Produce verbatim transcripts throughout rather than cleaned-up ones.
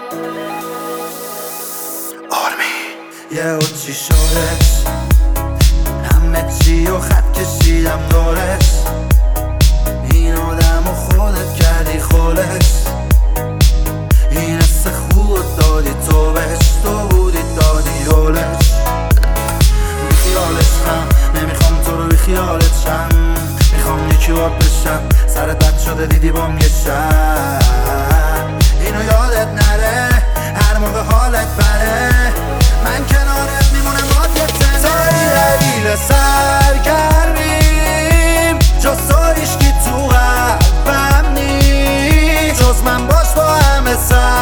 یه او چی شدش همه چی و خط کشیدم دورش این آدم و خودت کردی خولش این حس خوب دادی تو بهش تو بودی دادی رولش بی خیالش هم نمیخوام تو رو بی خیالت شم میخوام یکی بار بشم سرت بد شده دیدی بام یه شب اینو یادت نره هر موقع حالت بره من کنارت میمونم باد یه تنه تایی دلیل سرگرمیم جز تو هیشکی تو قلبم نی جز من باش با همه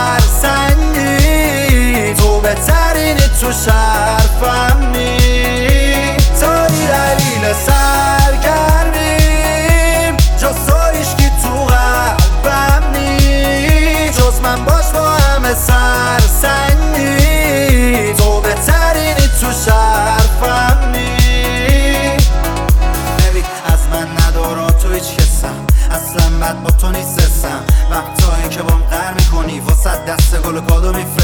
سرسنگی تو بهترینی تو شرفم نی تایی دلیل سرگرمیم جز تو هیشکی تو قلبم نی جز من باش با همه سرسنگی تو بهترینی تو شرفم نی نبی از من ندارا تو هیچ کسم اصلا بد با تو نیست اسم وقتایی که بام قهر میکنی واسه دست گل و کادو میفرستم